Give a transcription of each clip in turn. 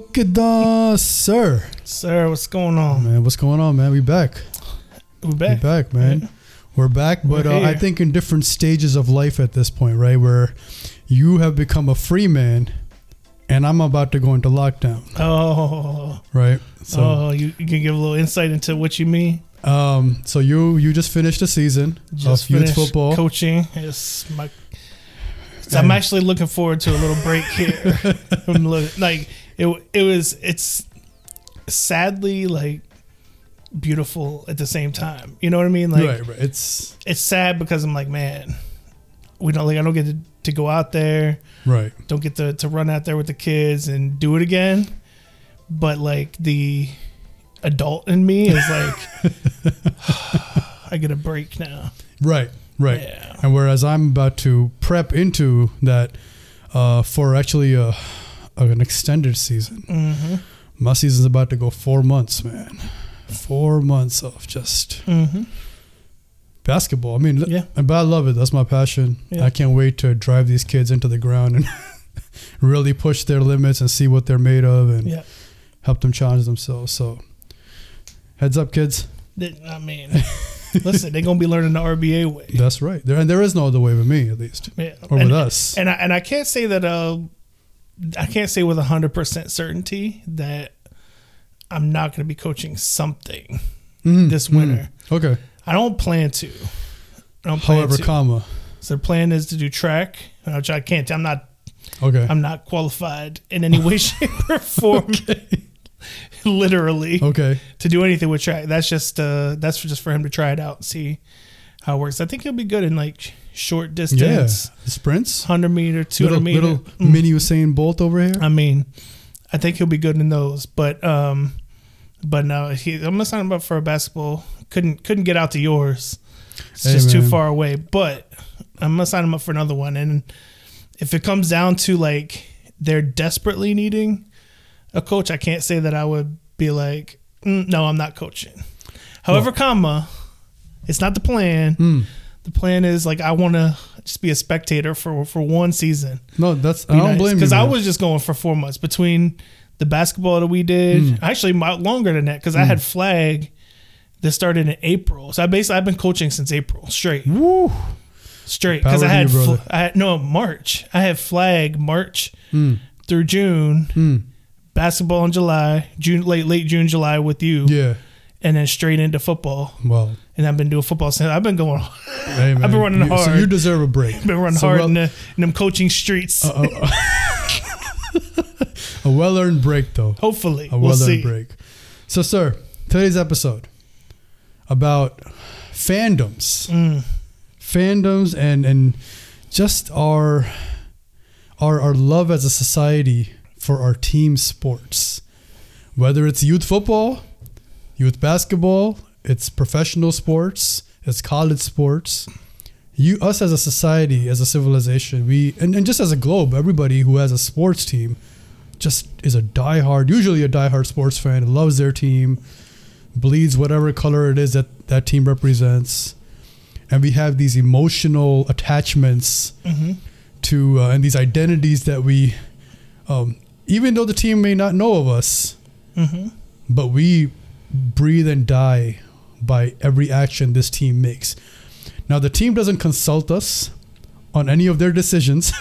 Look at the sir. Sir, what's going on? Man, what's going on, man? We back. We're back. We're back, man. Yeah. We're back, but I think in different stages of life at this point, right? Where you have become a free man and I'm about to go into lockdown. Oh. Right? So, you can give a little insight into what you mean? So you just finished the season of youth football. Coaching. I'm actually looking forward to a little break here. It's sadly like beautiful at the same time. You know what I mean? Like, right. It's sad because I'm like, man, I don't get to go out there. Right. Don't get to run out there with the kids and do it again. But like the adult in me is like, I get a break now. Right. Yeah. And whereas I'm about to prep into that for actually an extended season. Mm-hmm. My season's about to go 4 months, man. 4 months of just basketball. I mean, but I love it. That's my passion. Yeah. I can't wait to drive these kids into the ground and really push their limits and see what they're made of and help them challenge themselves. So, heads up, kids. I mean, listen, they're going to be learning the RBA way. That's right. There is no other way with me, at least. Yeah. Or with us. And I can't say that, I can't say with 100% certainty that I'm not going to be coaching something this winter. Okay. I don't plan to. However, comma. So the plan is to do track, which I can't. I'm not. Okay. I'm not qualified in any way, shape, or form. Literally. Okay. To do anything with track. That's just for him to try it out and see how it works. I think he'll be good in like short distance. Yeah. Sprints. 100 meter, 200 meter. Little mini Usain Bolt over here. I mean, I think he'll be good in those. But no, I'm gonna sign him up for a basketball. Couldn't get out to yours. It's just too far away. But I'm gonna sign him up for another one. And if it comes down to like they're desperately needing a coach, I can't say that I would be like, no, I'm not coaching. However, it's not the plan. The plan is like I want to just be a spectator for one season. No, I don't blame you. Because I was just going for 4 months between the basketball that we did. Actually, longer than that because I had flag that started in April. So I've been coaching since April straight. Woo. Straight because I had March. I had flag March through June. Basketball in July, late June, July with you. Yeah. And then straight into football. Well. And I've been doing football since. I've been going. Hey, man, I've been running hard. So you deserve a break. I've been running hard in them coaching streets. A well-earned break, though. Hopefully. We'll see. Break. So, sir, today's episode about fandoms. Fandoms and just our love as a society for our team sports. Whether it's youth football, youth basketball, it's professional sports, it's college sports. Us as a society, as a civilization, and just as a globe, everybody who has a sports team just is usually a diehard sports fan, loves their team, bleeds whatever color it is that team represents. And we have these emotional attachments to and these identities that we, even though the team may not know of us, but we breathe and die by every action this team makes. Now, the team doesn't consult us on any of their decisions,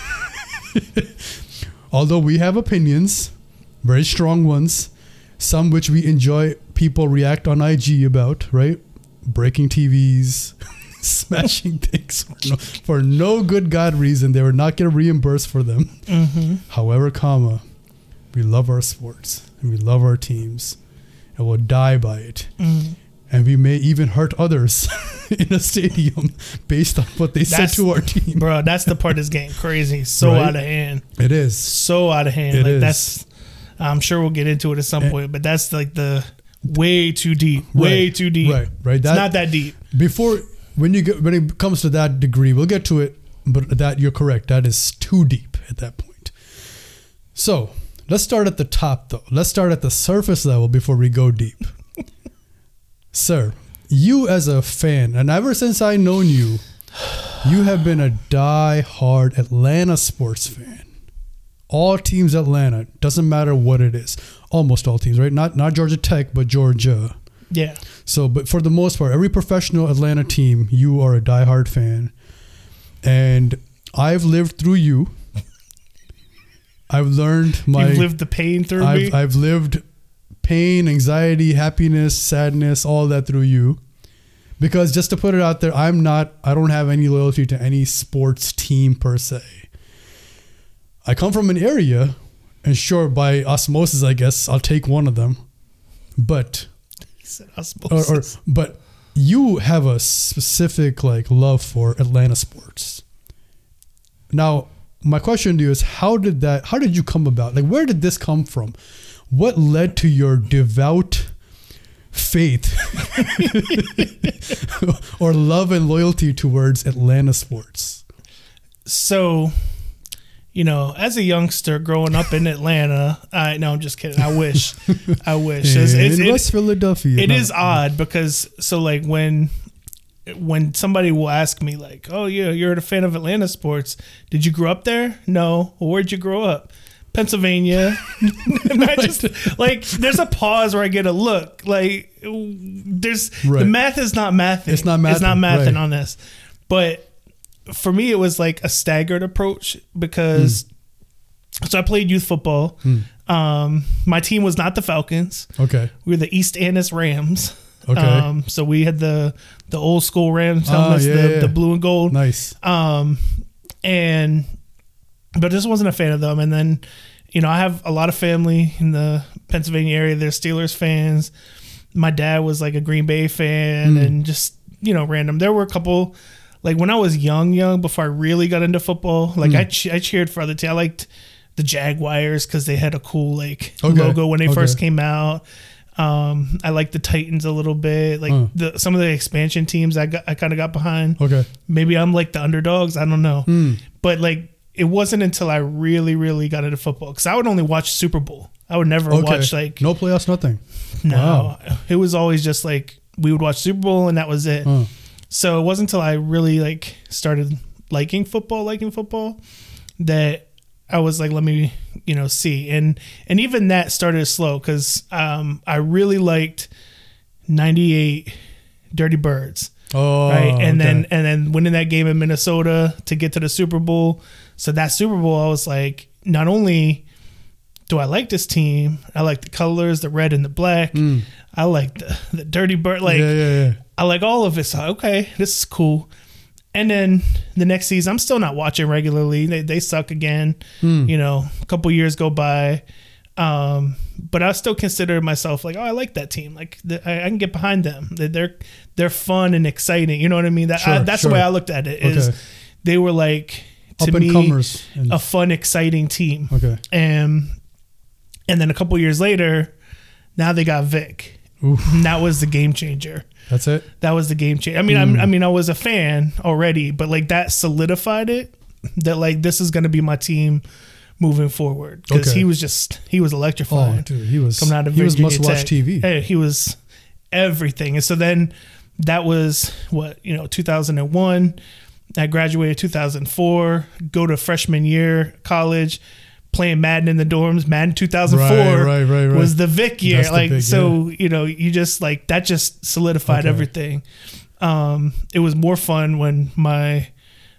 although we have opinions, very strong ones, some which we enjoy people react on IG about, right? Breaking TVs, smashing things for no good God reason. They were not going to reimburse for them. However, we love our sports and we love our teams and we'll die by it. And we may even hurt others in a stadium based on what they said to our team. Bro, that's the part that's getting crazy. So out of hand. It is. So out of hand. It is. I'm sure we'll get into it at some point, but that's like the way too deep. Way too deep. Right. It's not that deep. When it comes to that degree, we'll get to it, but that you're correct. That is too deep at that point. So let's start at the top, though. Let's start at the surface level before we go deep. Sir, you as a fan, and ever since I known you, you have been a die-hard Atlanta sports fan. All teams Atlanta, doesn't matter what it is. almost all teams, right? Not Georgia Tech, but Georgia. Yeah. So, but for the most part, every professional Atlanta team, you are a diehard fan. And I've lived through you. I've learned You've lived the pain through me. I've lived pain, anxiety, happiness, sadness, all that through you. Because just to put it out there, I don't have any loyalty to any sports team per se. I come from an area, and sure, by osmosis, I guess, I'll take one of them. But, He said osmosis. But you have a specific love for Atlanta sports. Now, my question to you is, how did you come about? Where did this come from? What led to your devout faith or love and loyalty towards Atlanta sports? So, as a youngster growing up in Atlanta, no, I'm just kidding. I wish. In West Philadelphia. It is odd because when somebody will ask me oh yeah, you're a fan of Atlanta sports, did you grow up there? No. Well, where'd you grow up? Pennsylvania. And I just there's a pause where I get a look the math is not mathing. It's not mathing right on this. But for me, it was a staggered approach because so I played youth football. My team was not the Falcons. Okay. We were the East Annis Rams. Okay. So we had the old school Rams helmets, the blue and gold. Nice. But just wasn't a fan of them. And then, I have a lot of family in the Pennsylvania area. They're Steelers fans. My dad was a Green Bay fan and just, random. There were a couple, when I was young, before I really got into football, I cheered for other teams. I liked the Jaguars because they had a cool, logo when they first came out. I like the Titans a little bit, some of the expansion teams I kind of got behind. Okay. Maybe I'm the underdogs. I don't know. But it wasn't until I really, really got into football because I would only watch Super Bowl. I would never watch no playoffs, nothing. No, Wow. It was always just we would watch Super Bowl and that was it. So it wasn't until I really started liking football that I was let me, see. And even that started slow because I really liked 98 Dirty Birds. Oh, right. And okay. then winning that game in Minnesota to get to the Super Bowl. So that Super Bowl, I was not only do I like this team, I like the colors, the red and the black. I like the Dirty Bird. Yeah. I like all of it. So, okay, this is cool. And then the next season, I'm still not watching regularly. They suck again. A couple years go by. But I still consider myself I like that team. I can get behind them. They're fun and exciting. You know what I mean? That's the way I looked at it. Is they were to me a fun, exciting team. Okay. And then a couple years later, now they got Vic. Oof. And that was the game changer. That's it. That was the game changer. I mean, I was a fan already, but that solidified it. That this is going to be my team moving forward because he was electrifying. Oh, dude, he was coming out of Virginia must watch TV. Hey, he was everything. And so then that was 2001. I graduated 2004. Go to freshman year college, playing Madden in the dorms. Madden 2004 right. was the Vic year. That's You just that just solidified everything. It was more fun when my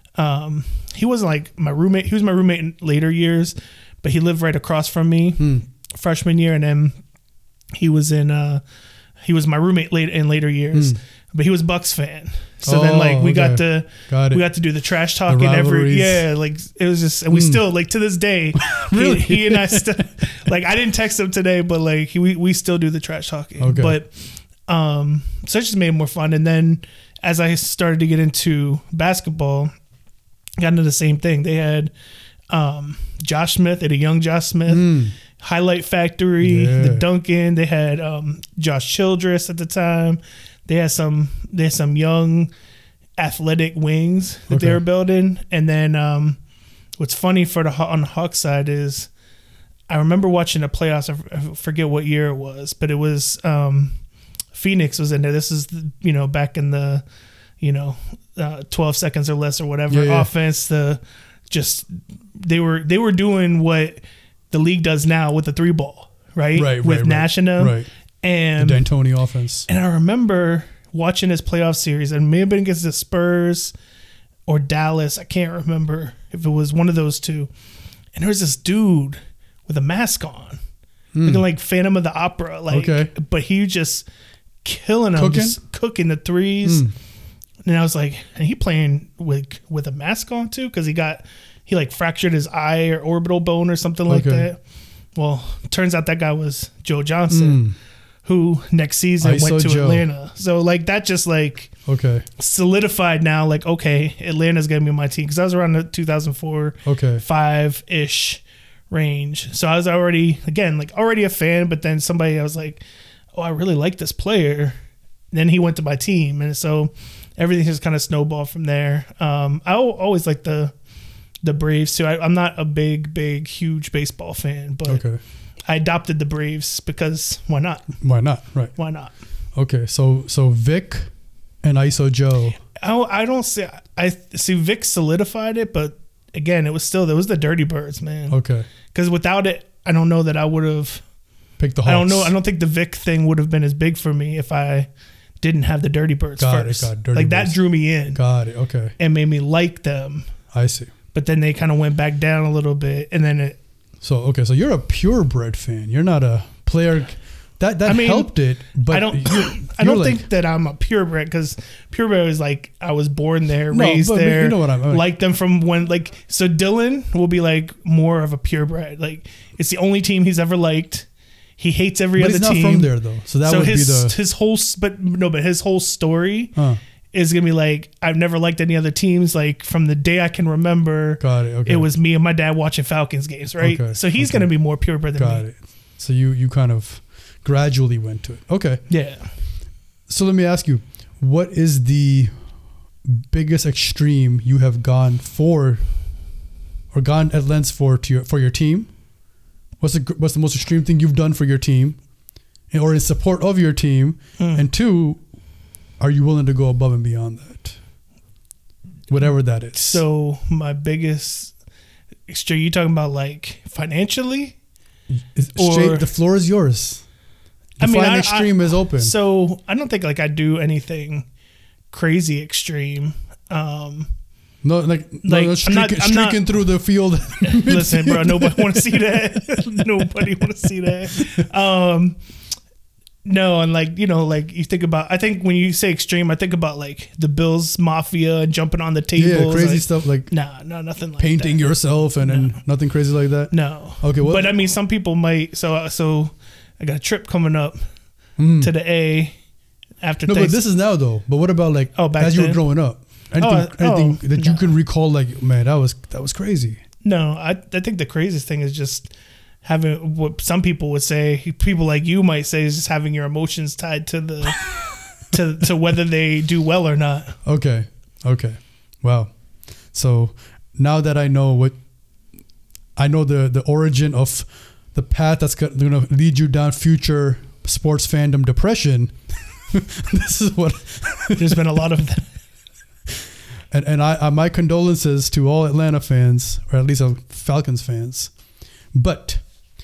he wasn't my roommate. He was my roommate in later years, but he lived right across from me freshman year, and then he was my roommate in later years. But he was Bucks fan, so then we got to do the trash talking it was just, and we still to this day really he and I still I didn't text him today, but we still do the trash talking. Okay. But so it just made it more fun. And then as I started to get into basketball, got into the same thing. They had Josh Smith, they had a young Josh Smith, Highlight Factory, the Duncan. They had Josh Childress at the time. They had some young athletic wings that they were building. And then what's funny on the Hawks side is I remember watching the playoffs. I forget what year it was, but it was Phoenix was in there. This is back in the 12 seconds or less or whatever offense. They were doing what the league does now with the 3 ball. right? With Nash and them. Right. And the D'Antoni offense. And I remember watching his playoff series, and it may have been against the Spurs or Dallas. I can't remember if it was one of those two. And there was this dude with a mask on, looking like Phantom of the Opera. Like, but he was just killing them, just cooking the threes. And I was like, and he playing with a mask on too? Because he like fractured his eye or orbital bone or something like that. Well, turns out that guy was Joe Johnson, who next season went to Atlanta. So like that just like solidified now. Like, okay, Atlanta's gonna be my team, because I was around the 2004 5-ish range. So I was already a fan. But then I was like, oh, I really like this player. And then he went to my team, and so everything just kind of snowballed from there. I always like the Braves too. I'm not a big, huge baseball fan, but I adopted the Braves because why not? Why not? Right. Why not? Okay, so Vic and ISO Joe. I don't see. I see Vic solidified it, but again, there was the Dirty Birds, man. Okay. Because without it, I don't know that I would have picked the Hawks. I don't know. I don't think the Vic thing would have been as big for me if I didn't have the Dirty Birds first. Dirty Birds. That drew me in. Got it. Okay. And made me like them. I see. But then they kind of went back down a little bit, and then it. So you're a purebred fan. You're not a player. That helped it, but I don't think that I'm a purebred, because purebred is like I was born there, raised there. You know what I mean. Like them from when, like, so Dylan will be like more of a purebred. Like, it's the only team he's ever liked. He hates every other team. He's not from there though, so that would be his whole story is gonna be like, I've never liked any other teams. Like, from the day I can remember, got it. Okay. It was me and my dad watching Falcons games, right? Okay. So he's gonna be more purebred than me. Got it. So you kind of gradually went to it. Okay. Yeah. So let me ask you, what is the biggest extreme you have gone for, or gone at lengths for your team? What's the most extreme thing you've done for your team, or in support of your team? And two, are you willing to go above and beyond that? Whatever that is. So my biggest extreme, you talking about like financially? The floor is yours. Extreme is open. So I don't think like I do anything crazy extreme. No, streaking through the field. Listen, bro, nobody want to see that. Nobody want to see that. No, and like, like you think about, I think when you say extreme, I think about like the Bills Mafia jumping on the tables. Yeah, crazy stuff like no, nothing like painting that. Yourself and nothing crazy like that. No. Okay, well, but I mean, some people might. So I got a trip coming up to the A after. No, but this is now though. But what about like as you were growing up? Anything that you can recall, like, man, that was crazy. No, I think the craziest thing is just having what some people would say, people like you might say, is just having your emotions tied to the to whether they do well or not. Okay. Wow. So now that I know the origin of the path that's going to lead you down future sports fandom depression, this is what there's been a lot of that. And I my condolences to all Atlanta fans, or at least Falcons fans. But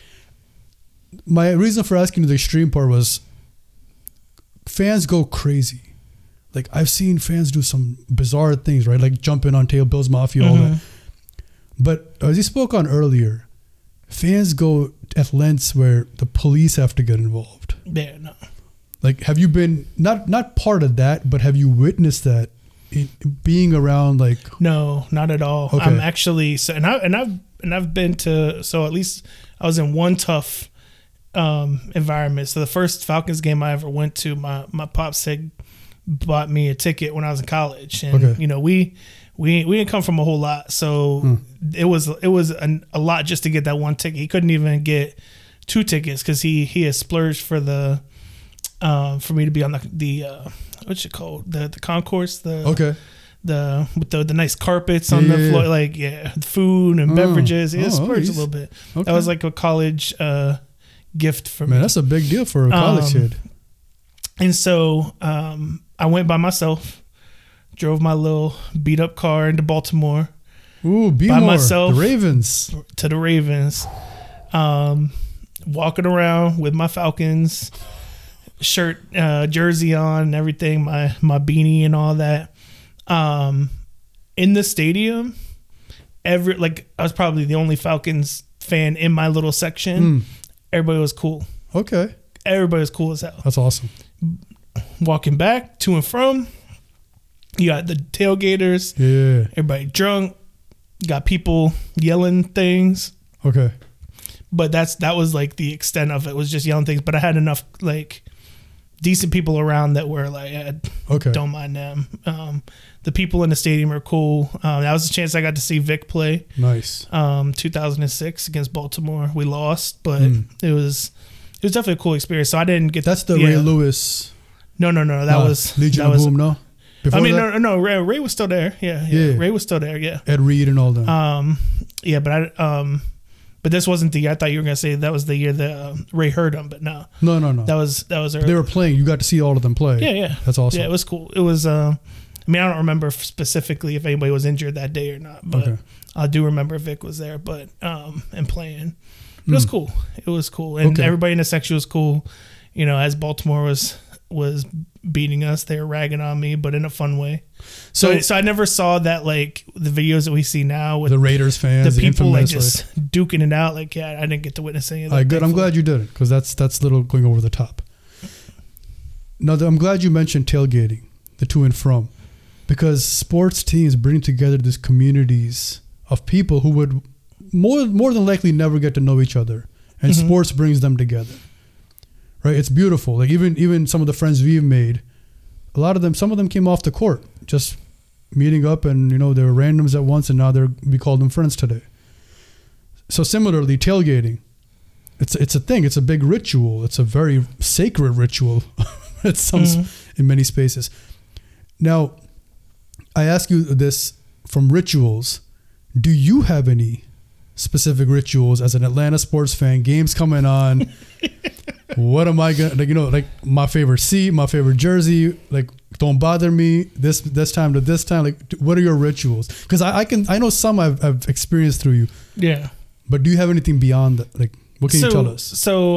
my reason for asking the extreme part was fans go crazy. Like, I've seen fans do some bizarre things, right? Like jumping on tail, Bills Mafia, all that. But as you spoke on earlier, fans go at lengths where the police have to get involved. Yeah, no. Like, have you been not part of that, but have you witnessed that? Being around, like, no, not at all. Okay. I'm actually I've been to, so at least I was in one tough environment. So the first Falcons game I ever went to, my pops had bought me a ticket when I was in college, and we didn't come from a whole lot, so it was a lot just to get that one ticket. He couldn't even get 2 tickets because he had splurged for the for me to be on the what's it called, the concourse, with the nice carpets on the floor, like food and beverages. He splurged a little bit. Okay. That was like a college gift for me. Man, that's a big deal for a college kid. And so I went by myself, drove my little beat up car into Baltimore. Ooh, by myself, the Ravens. To the Ravens. walking around with my Falcons shirt, jersey on and everything, my beanie and all that. In the stadium, I was probably the only Falcons fan in my little section. Everybody was cool. Okay. Everybody was cool as hell. That's awesome. Walking back to and from, you got the tailgaters. Yeah. Everybody drunk. Got people yelling things. Okay. But that was like the extent of it, was just yelling things. But I had enough like decent people around that were like, okay, don't mind them. The people in the stadium are cool. That was the chance I got to see Vic play. Nice. 2006 against Baltimore. We lost, but it was definitely a cool experience. So I didn't get. That's the Ray Lewis. No. That was Legion of Boom. No. Before no. Ray was still there. Yeah. Ray was still there. Yeah. Ed Reed and all them. Yeah, but this wasn't the year. I thought you were gonna say that was the year that Ray heard him, but no. No. That was early. They were playing. You got to see all of them play. Yeah. That's awesome. Yeah, it was cool. It was. I don't remember specifically if anybody was injured that day or not, but I do remember Vic was there, but and playing. It was cool. It was cool, and everybody in the section was cool. You know, as Baltimore was beating us, they were ragging on me, but in a fun way. So I never saw that, like the videos that we see now with the Raiders fans, the people like just duking it out. Like, I didn't get to witness any of that. All right, good. I'm glad you did it, because that's little going over the top. Now, I'm glad you mentioned tailgating, the to and from, because sports teams bring together these communities of people who would more than likely never get to know each other, and sports brings them together. Right, it's beautiful. Like even some of the friends we've made, some of them came off the court, just meeting up, and they were randoms at once, and now we call them friends today. So similarly, tailgating, it's a thing. It's a big ritual. It's a very sacred ritual. In many spaces. Now, I ask you this from rituals. Do you have any specific rituals as an Atlanta sports fan? Games coming on. What am I gonna like my favorite seat, my favorite jersey, like don't bother me this time to this time. Like, what are your rituals? Because I know some I've experienced through you. Yeah. But do you have anything beyond that? Like, what can you tell us?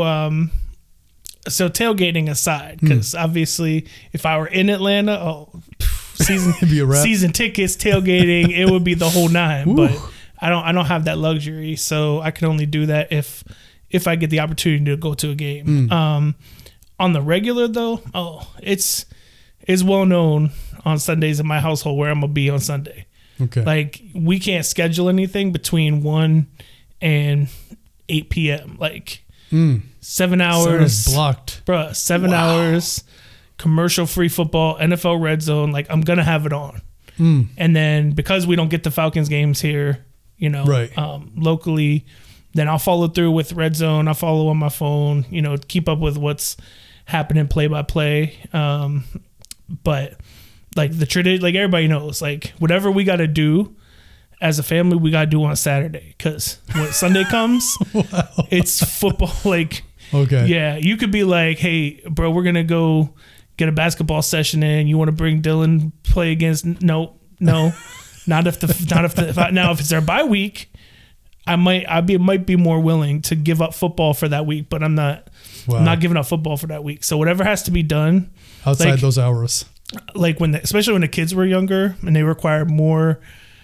So tailgating aside, because obviously if I were in Atlanta, season tickets, tailgating, it would be the whole nine. Ooh. But I don't have that luxury, so I can only do that if I get the opportunity to go to a game. On the regular though, it's well known on Sundays in my household where I'm gonna be on Sunday. Okay. Like, we can't schedule anything between 1 and 8 p.m. Like 7 hours blocked, bruh. 7 hours, commercial free football, NFL Red Zone. Like, I'm gonna have it on. And then because we don't get the Falcons games here, right. Locally, then I'll follow through with Red Zone. I'll follow on my phone, keep up with what's happening play by play. But like the tradition, like everybody knows, like whatever we got to do as a family, we got to do on Saturday. Cause when Sunday comes, it's football. Like, okay. Yeah. You could be like, hey bro, we're going to go get a basketball session in. You want to bring Dylan play against? No, now if it's their bye week, I might be more willing to give up football for that week, but I'm not. Wow. I'm not giving up football for that week. So whatever has to be done outside those hours, like especially when the kids were younger and they require more,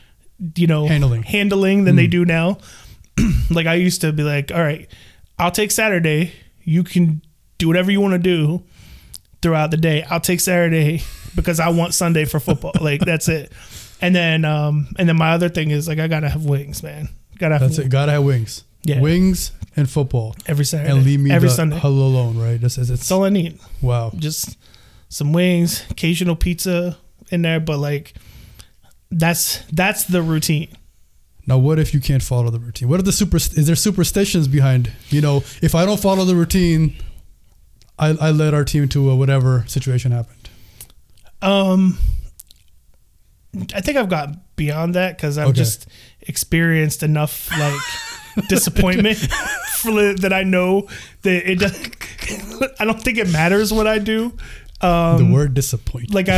handling than they do now. Like, I used to be like, all right, I'll take Saturday. You can do whatever you want to do throughout the day. I'll take Saturday because I want Sunday for football. Like, that's it. And then my other thing is, like, I gotta have wings, man. Gotta have wings. Yeah. Wings and football every Saturday, and leave me every Sunday alone. Right. That's all I need. Wow. Just some wings, occasional pizza in there, but like that's the routine. Now, what if you can't follow the routine? What are is there superstitions behind? If I don't follow the routine, I led our team to whatever situation happened. I think I've got beyond that because I've just experienced enough like disappointment that I know that it doesn't. I don't think it matters what I do. The word disappointment. Like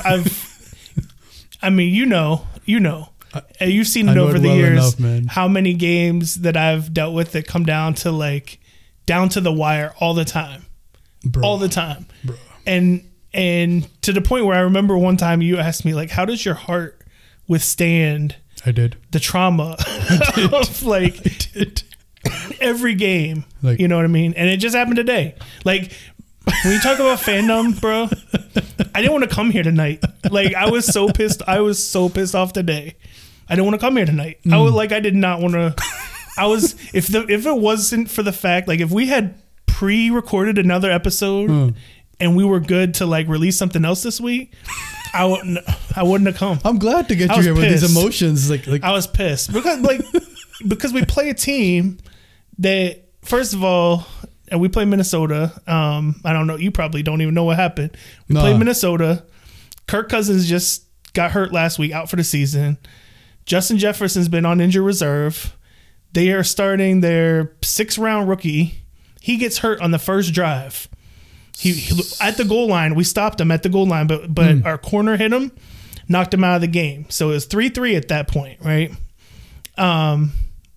I mean, and you've seen it over the years. Enough, how many games that I've dealt with that come down to like down to the wire all the time. Bro. All the time. Bro. And to the point where I remember one time you asked me, like, how does your heart withstand I did. the trauma of like I did. every game? Like, You know what I mean? And it just happened today. Like, when you talk about fandom, bro, I didn't want to come here tonight. Like, I was so pissed. I was so pissed off today. I didn't want to come here tonight. I did not want to. If it wasn't for the fact, like, if we had pre-recorded another episode and we were good to like release something else this week, I wouldn't have come. I'm glad to get I you was here with these pissed. emotions. Like I was pissed because we play a team that, first of all, and we play Minnesota. I don't know. You probably don't even know what happened. We played Minnesota. Kirk Cousins just got hurt last week, out for the season. Justin Jefferson's been on injured reserve. They are starting their 6th-round rookie. He gets hurt on the first drive. He at the goal line. We stopped him at the goal line, but our corner hit him, knocked him out of the game. So it was 3-3 at that point, right? And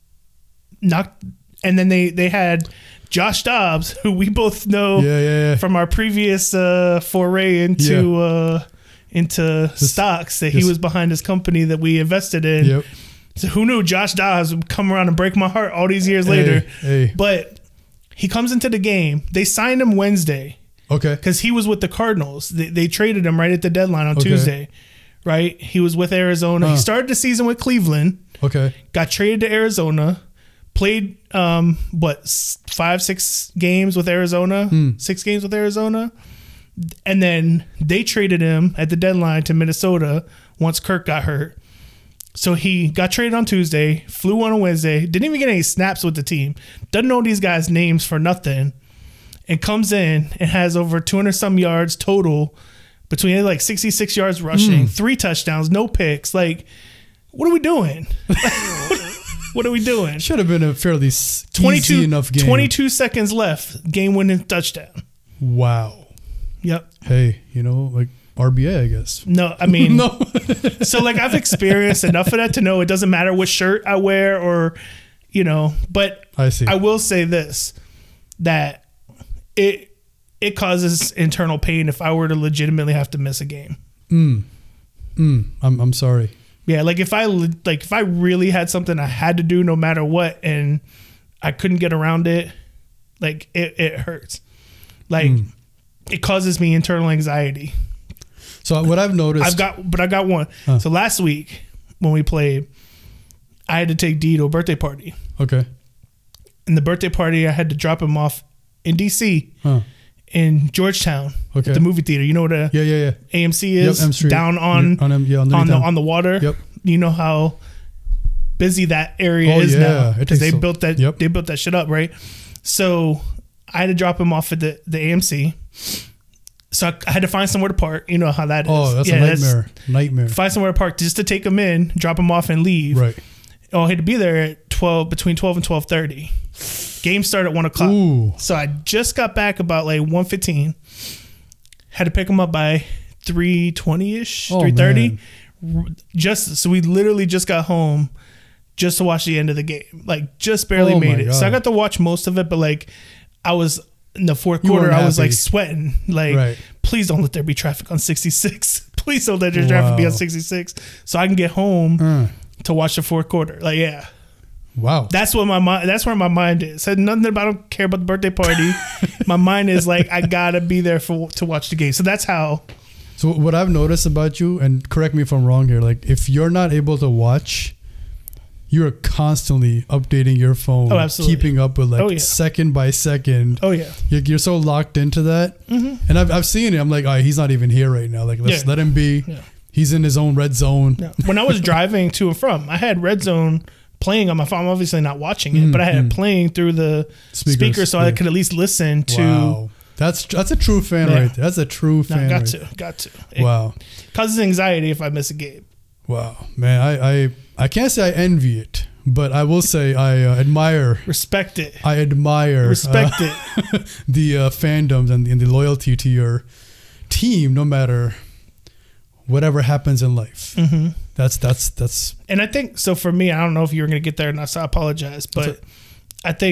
then they had Josh Dobbs, who we both know from our previous foray into stocks, that he was behind his company that we invested in. Yep. So who knew Josh Dobbs would come around and break my heart all these years later? But he comes into the game. They signed him Wednesday. Okay. Because he was with the Cardinals. They traded him right at the deadline on Tuesday. Right? He was with Arizona. He started the season with Cleveland. Okay. Got traded to Arizona. Played 5-6 games with Arizona. 6 games with Arizona. And then they traded him at the deadline to Minnesota once Kirk got hurt. So he got traded on Tuesday, flew on a Wednesday, didn't even get any snaps with the team, doesn't know these guys' names for nothing, and comes in and has over 200-some yards total, between like 66 yards rushing, 3 touchdowns, no picks. Like, what are we doing? What are we doing? Should have been a fairly easy enough game. 22 seconds left, game-winning touchdown. Wow. Yep. Hey, like RBA, I guess. No, I mean, no. So like I've experienced enough of that to know it doesn't matter what shirt I wear or, but I see. I will say this, that it causes internal pain if I were to legitimately have to miss a game. I'm sorry. Yeah. Like if I really had something I had to do no matter what, and I couldn't get around it, like it hurts. Like it causes me internal anxiety. So what I've noticed, I got one. So last week when we played, I had to take D to a birthday party. Okay. And the birthday party, I had to drop him off in DC, in Georgetown, at the movie theater. You know what AMC is? Yep, M Street. Down on the water. Yep. You know how busy that area is now because they built that shit up, right? So I had to drop him off at the AMC. So I had to find somewhere to park. You know how that is. Oh, that's a nightmare. Find somewhere to park just to take him in, drop him off, and leave. Right. Oh, I had to be there at between 12 and 12:30. Game started at 1 o'clock. Ooh. So I just got back about like 1:15. Had to pick him up by 3:20ish, 3:30. So we literally just got home just to watch the end of the game. Like just barely made it. God. So I got to watch most of it, but like I was in the fourth quarter, I was like sweating. Like, please don't let there be traffic on 66. Please don't let there traffic be on 66, so I can get home to watch the fourth quarter. Like, yeah. Wow. That's what that's where my mind is. Said nothing about, I don't care about the birthday party. My mind is like, I gotta be there to watch the game. So that's how. So what I've noticed about you, and correct me if I'm wrong here, like if you're not able to watch, you're constantly updating your phone, keeping up with second by second. Oh yeah. You're so locked into that. Mm-hmm. And I've seen it. I'm like, all right, he's not even here right now. Like let's let him be. Yeah. He's in his own red zone. Yeah. When I was driving to and from, I had red zone playing on my phone. I'm obviously not watching it, but I had it playing through the speaker so I could at least listen to. Wow. That's a true fan right there. That's a true fan. Got to. Wow. It causes anxiety if I miss a game. Wow, man, I can't say I envy it, but I will say I admire. Respect it. I admire. Respect it. The fandoms and the loyalty to your team, no matter whatever happens in life. Mm-hmm. That's. And I think, so for me, I don't know if you were going to get there or not, so I apologize, but I think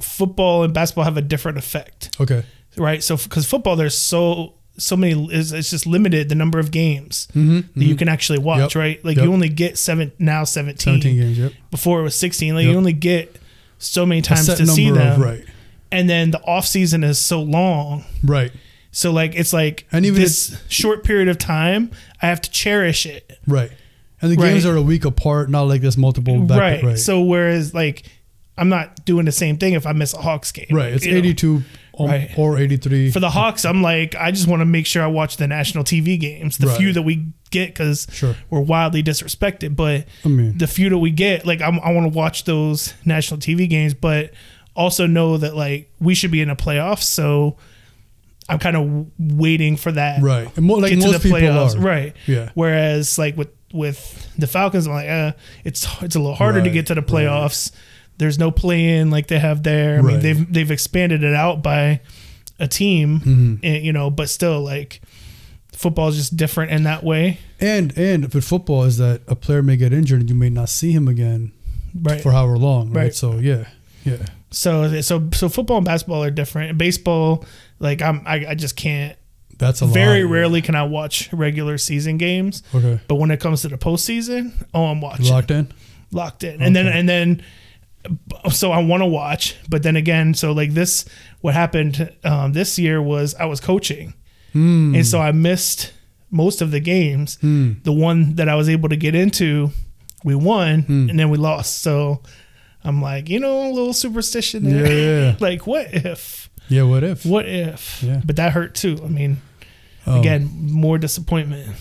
football and basketball have a different effect. Okay. Right. So because football, there's so many, it's just limited the number of games that you can actually watch. Yep. Right. Like you only get 17 games. Yep. Before it was 16. Like you only get so many times to see them. Right. And then the off season is so long. Right. So like it's like, and even this short period of time, I have to cherish it. Right. And the games are a week apart, not like this multiple back. Right. So whereas like I'm not doing the same thing if I miss a Hawks game. Right. It's 82 or 83. For the Hawks, I'm like, I just want to make sure I watch the national TV games, the few that we get, because we're wildly disrespected. But the few that we get, like I want to watch those national TV games, but also know that like we should be in the playoffs. So I'm kind of waiting for that. Right. And like most people playoffs. Are. Right. Yeah. Whereas like with the Falcons, I'm like, it's a little harder to get to the playoffs. Right. There's no play-in like they have there. I mean, they've expanded it out by a team, and, but still like football is just different in that way. And with football is that a player may get injured and you may not see him again for however long. Right. So yeah. So football and basketball are different. Baseball, like I just can't. That's a lot. Very rarely can I watch regular season games. Okay. But when it comes to the postseason, I'm watching. Locked in. Okay. And then so I want to watch, but then again, so like this, what happened this year was I was coaching, and so I missed most of the games. The one that I was able to get into, we won, and then we lost. So I'm like, a little superstition there. Yeah. Like, what if? Yeah, what if? What if? Yeah. But that hurt too. I mean, again, more disappointment.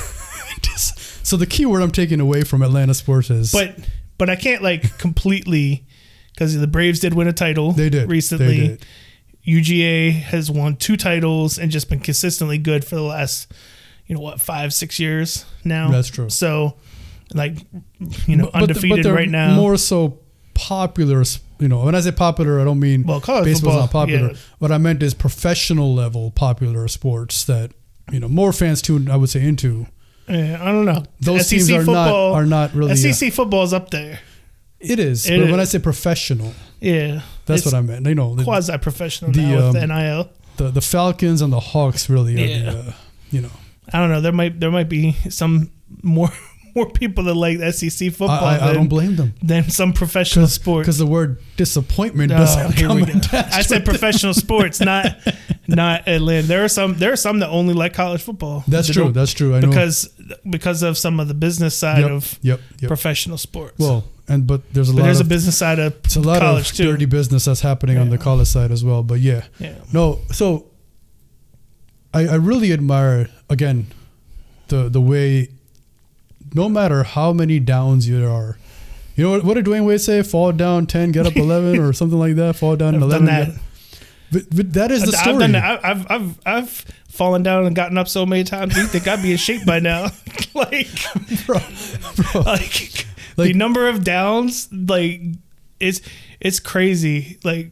So the key word I'm taking away from Atlanta sports is... But I can't like completely, because the Braves did win a title. They did recently. They did. UGA has won 2 titles and just been consistently good for the last, 5-6 years now. That's true. So, like, undefeated right now. More so popular. When I say popular, I don't mean baseball's not popular. Yeah. What I meant is professional level popular sports that more fans tune, I would say, into. Yeah, I don't know. Those teams are not really. SEC football is up there. It is, but when I say professional, that's what I meant. Quasi-professional now with NIL. The Falcons and the Hawks really are I don't know. There might be some more people that like SEC football. I don't blame them. Than some professional sports. Because the word disappointment doesn't come attached. I said professional sports, not Atlanta. There are some that only like college football. That's true. I know. Because of some of the business side of professional sports. Well, but there's a business side of it's a lot college of too. Dirty business that's happening on the college side as well. But no. So I really admire again the way. No matter how many downs you are, what did Dwayne Wade say? Fall down 10, get up 11, or something like that. Fall down 11. But that is the story. I've done that. I've fallen down and gotten up so many times. You think I'd be in shape by now? bro. Like the number of downs, like it's crazy. Like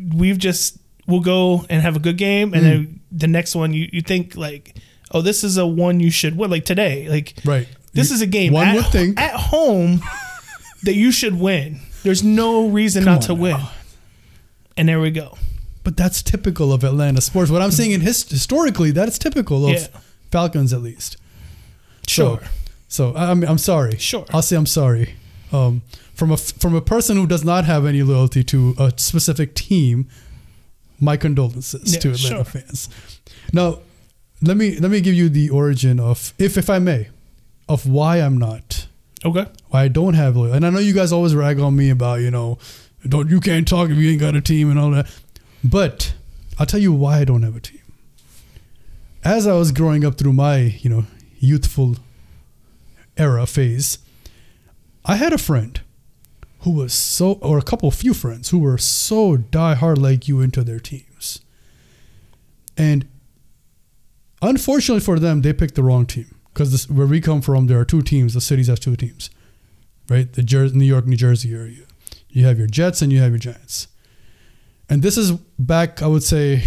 we'll go and have a good game, and then the next one you think like, oh, this is a one you should win. Like today, like right. This is a game at home that you should win. There's no reason not to win. And there we go. But that's typical of Atlanta sports. What I'm saying historically, that's typical of Falcons at least. Sure. So I'm sorry. Sure. I'll say I'm sorry. From a person who does not have any loyalty to a specific team, my condolences to Atlanta fans. Now, let me give you the origin of, if I may, of why I'm not. Okay. Why I don't have loyalty. And I know you guys always rag on me about, you can't talk if you ain't got a team and all that. But I'll tell you why I don't have a team. As I was growing up through my, youthful era phase, I had a friend who was or a few friends who were so diehard like you into their teams. And unfortunately for them, they picked the wrong team. Because where we come from, there are 2 teams. The cities have 2 teams, right? The New York, New Jersey area. You have your Jets and you have your Giants. And this is back, I would say,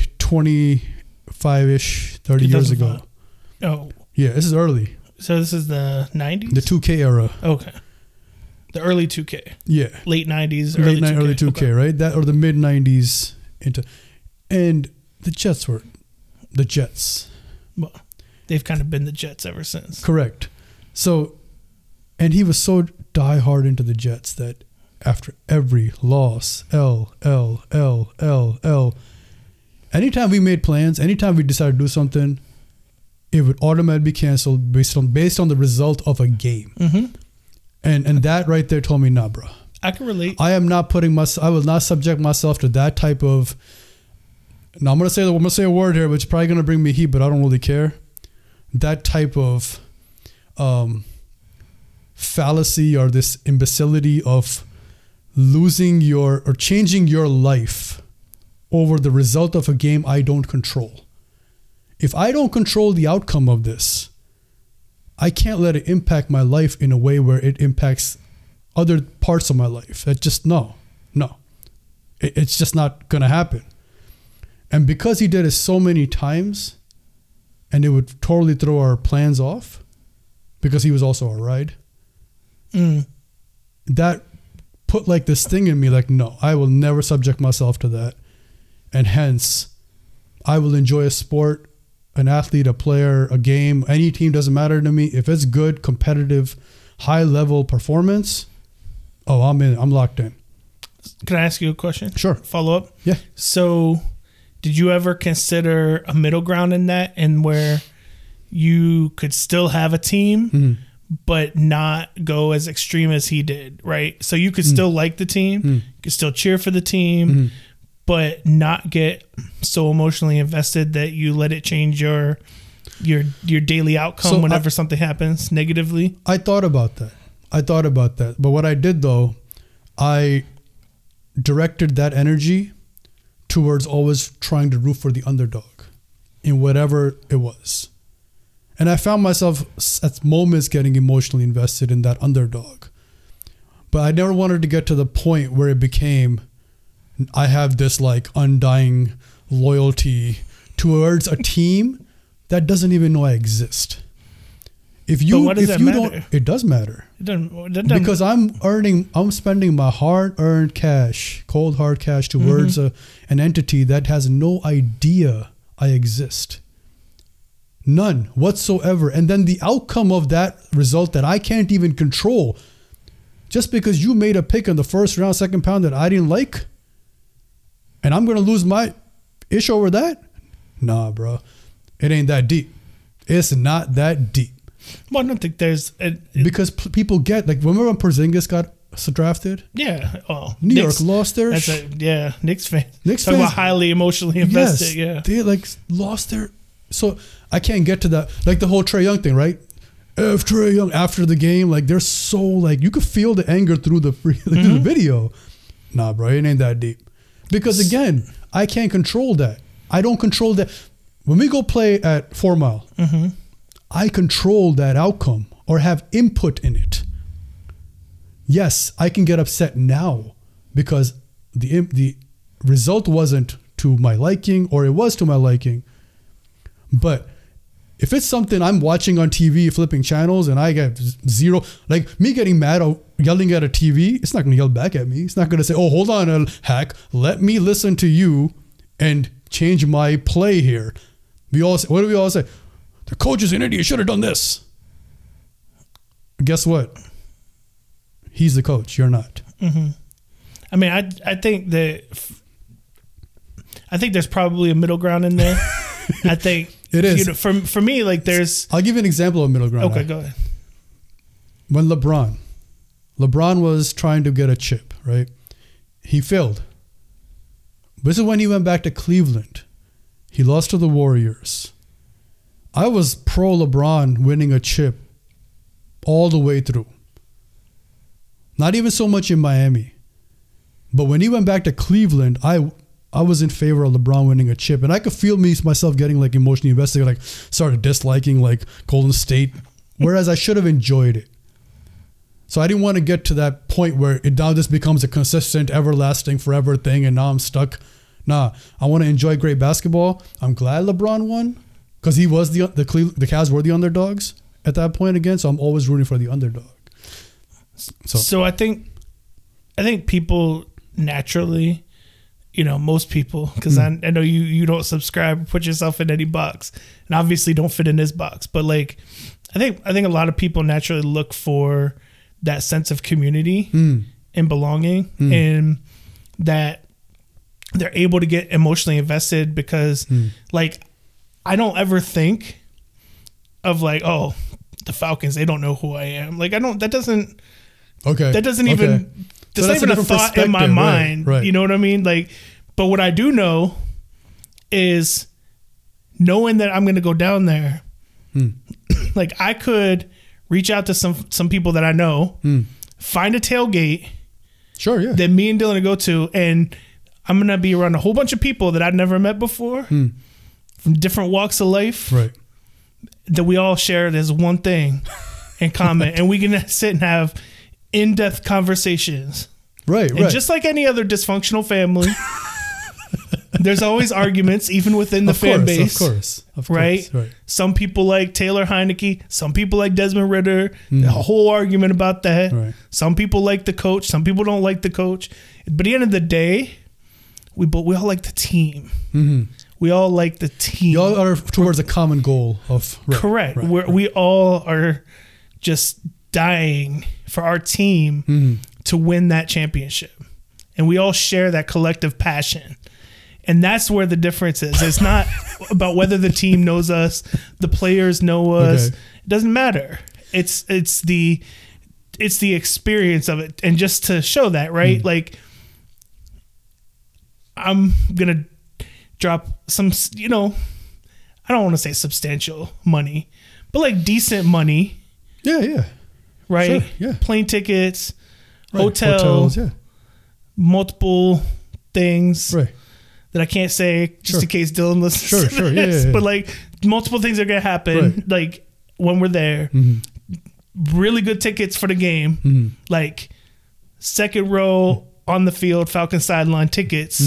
25-ish, 30 years ago. Oh. Yeah, this is early. So this is the 90s? The 2K era. Okay. The early 2K. Yeah. Late 90s, Early early 2K. Early 2K, Okay. right? That or the mid 90s into, and the Jets were the Jets. Well, they've kind of been the Jets ever since. Correct. So, and he was so diehard into the Jets that after every loss, L. Anytime we made plans, anytime we decided to do something, it would automatically be canceled based on the result of a game. Mm-hmm. And that right there told me, nah, bro. I can relate. I am not I will not subject myself to that type of. Now I'm gonna say a word here, which is probably gonna bring me heat, but I don't really care. That type of fallacy or this imbecility of losing or changing your life over the result of a game I don't control. If I don't control the outcome of this, I can't let it impact my life in a way where it impacts other parts of my life. That's just no. It's just not gonna happen. And because he did it so many times, and it would totally throw our plans off, because he was also a ride. That put like this thing in me, like, no, I will never subject myself to that. And hence, I will enjoy a sport, an athlete, a player, a game, any team, doesn't matter to me. If it's good, competitive, high level performance, I'm in, I'm locked in. Can I ask you a question? Sure. Follow up? Yeah. So, did you ever consider a middle ground in that, and where you could still have a team, but not go as extreme as he did, right? So you could still like the team, you could still cheer for the team, but not get so emotionally invested that you let it change your daily outcome whenever something happens negatively? I thought about that. But what I did, though, I directed that energy towards always trying to root for the underdog in whatever it was. And I found myself at moments getting emotionally invested in that underdog. But I never wanted to get to the point where it became, I have this like undying loyalty towards a team that doesn't even know I exist. If you, but if you don't, it does matter. It doesn't Because I'm spending my hard-earned cash, cold hard cash towards an entity that has no idea I exist. None whatsoever. And then the outcome of that result that I can't even control, just because you made a pick in the first round, second pound that I didn't like, and I'm going to lose my ish over that? Nah, bro. It ain't that deep. It's not that deep. Well, I don't think there's... because people get, like, remember when Porzingis got drafted? Yeah. Oh, New York lost their... Knicks fans. Knicks Talk fans, about highly emotionally invested, yes, yeah. They, like, lost their... So, I can't get to that. Like, the whole Trae Young thing, right? F Trae Young after the game, like, they're so, like, you could feel the anger through the video. Nah, bro, it ain't that deep. Because, again, I can't control that. I don't control that. When we go play at 4 Mile, I control that outcome or have input in it. Yes, I can get upset now because the result wasn't to my liking, or it was to my liking. But if it's something I'm watching on TV, flipping channels, and I get zero, like me getting mad or yelling at a TV, it's not going to yell back at me. It's not going to say, oh, hold on, hack, let me listen to you and change my play here. What do we all say? The coach is an idiot, should have done this. Guess what? He's the coach, you're not. I mean, I think there's probably a middle ground in there. I think it is. You know, for me, like there's... I'll give you an example of middle ground. Okay, go ahead. When LeBron was trying to get a chip, right? He failed. This is when he went back to Cleveland. He lost to the Warriors. I was pro LeBron winning a chip all the way through. Not even so much in Miami. But when he went back to Cleveland, I was in favor of LeBron winning a chip. And I could feel myself getting like emotionally invested, like started disliking like Golden State. Whereas I should have enjoyed it. So I didn't want to get to that point where it now just becomes a consistent, everlasting, forever thing, and now I'm stuck. Nah, I want to enjoy great basketball. I'm glad LeBron won because he was the Cavs were the underdogs at that point again. So I'm always rooting for the underdog. So I think people naturally, most people, because I know you don't subscribe, put yourself in any box, and obviously don't fit in this box. But like, I think a lot of people naturally look for that sense of community and belonging, and that they're able to get emotionally invested because, like, I don't ever think of like, oh, the Falcons, they don't know who I am. Like, that doesn't even. That's not even a thought in my mind. Right. You know what I mean? Like, but what I do know is knowing that I'm going to go down there. Like, I could reach out to some people that I know, find a tailgate. Sure, yeah. That me and Dylan go to, and I'm going to be around a whole bunch of people that I've never met before from different walks of life. Right. That we all share this one thing in common, and we can sit and have in-depth conversations. Right. And just like any other dysfunctional family, there's always arguments, even within the fan base. Of course. Right? Some people like Taylor Heineke. Some people like Desmond Ridder. A whole argument about that. Right. Some people like the coach. Some people don't like the coach. But at the end of the day, we all like the team. We all like the team. You all are towards a common goal of... Correct. We all are just dying for our team to win that championship. And we all share that collective passion. And that's where the difference is. It's not about whether the team knows us, the players know us. Okay. It doesn't matter. It's the experience of it. And just to show that, right? Like, I'm going to drop some, I don't want to say substantial money, but like decent money. Yeah. Right? Sure, yeah. Plane tickets, hotels, multiple things that I can't say just in case Dylan listens to this. Yeah. But like multiple things are going to happen like when we're there. Really good tickets for the game. Like second row on the field, Falcon sideline tickets.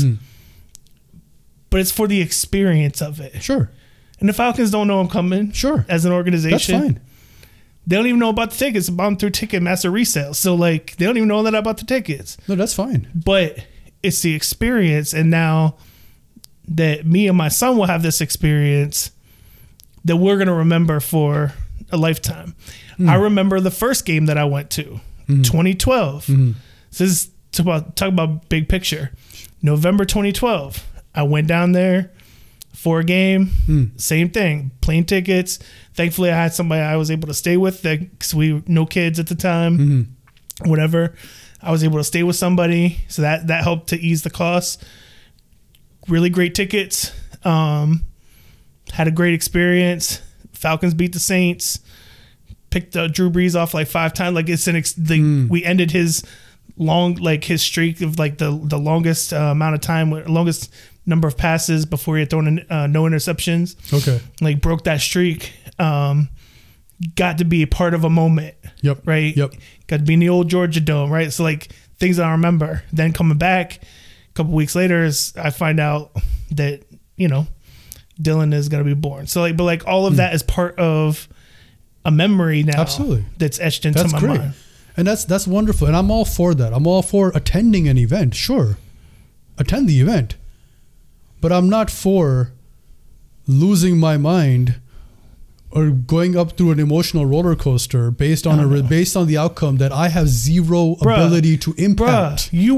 But it's for the experience of it. Sure. And the Falcons don't know I'm coming. Sure. As an organization. That's fine. They don't even know about the tickets. I'm bought through Ticketmaster resale. So, like, they don't even know that about the tickets. No, that's fine. But it's the experience. And now that me and my son will have this experience that we're going to remember for a lifetime. I remember the first game that I went to, 2012. This is talk about big picture. November 2012. I went down there for a game. Same thing. Plane tickets. Thankfully, I had somebody I was able to stay with because we no kids at the time. Whatever. I was able to stay with somebody, so that helped to ease the costs. Really great tickets. Had a great experience. Falcons beat the Saints. Picked Drew Brees off like 5 times. Like it's we ended his his streak of like the longest amount of time, longest number of passes before he had thrown no interceptions. Okay. Like broke that streak. Got to be a part of a moment. Yep. Right. Yep. Got to be in the old Georgia Dome. Right. So like things I remember. Then coming back a couple weeks later, I find out that Dylan is gonna be born. So like, but like all of that is part of a memory now. Absolutely. That's etched into my mind. And that's wonderful. And I'm all for that. I'm all for attending an event. Sure. Attend the event. But I'm not for losing my mind or going up through an emotional roller coaster based on the outcome that I have zero ability to impact. You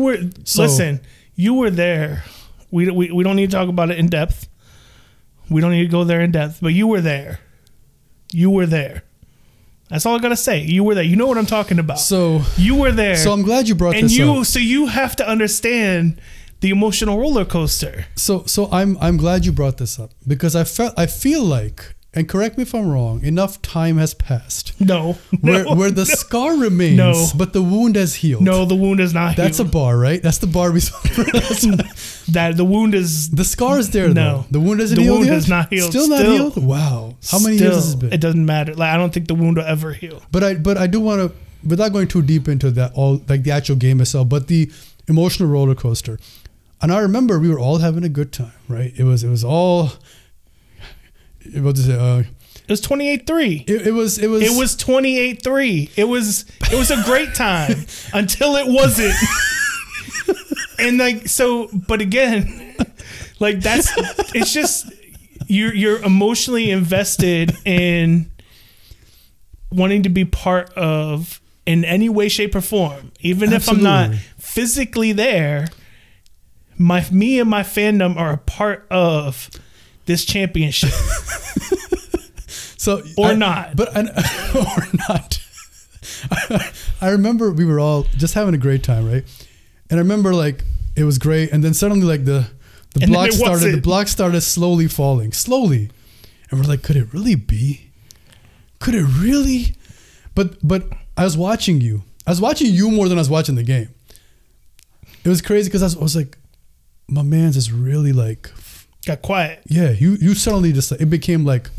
were there. We don't need to talk about it in depth. We don't need to go there in depth, but you were there. You were there. That's all I gotta say. You were there. You know what I'm talking about. So you were there. So I'm glad you brought this up. So you have to understand the emotional roller coaster. So I'm glad you brought this up because I feel like, and correct me if I'm wrong, enough time has passed. Where the scar remains, but the wound has healed. No, the wound is not healed. That's a bar, right? That's the bar we saw. That the wound is... The scar is there, though. The wound isn't healed yet? The wound is not healed. Still not healed? Wow. How many years has it been? It doesn't matter. Like, I don't think the wound will ever heal. But I do want to, without going too deep into that, all like the actual game itself, but the emotional roller coaster. And I remember we were all having a good time, right? It was all... It was 28-3. It was 28-3. It was a great time until it wasn't. And like, so, but again, like it's just, you're emotionally invested in wanting to be part of, in any way, shape, or form, even Absolutely. if I'm not physically there. Me and my fandom are a part of this championship. So or not. I remember we were all just having a great time, right? And I remember like it was great, and then suddenly like the block started slowly falling, slowly, and we're like, could it really be? Could it really? But I was watching you. I was watching you more than I was watching the game. It was crazy because I was like, my man's just really like got quiet. Yeah, you suddenly just it became like,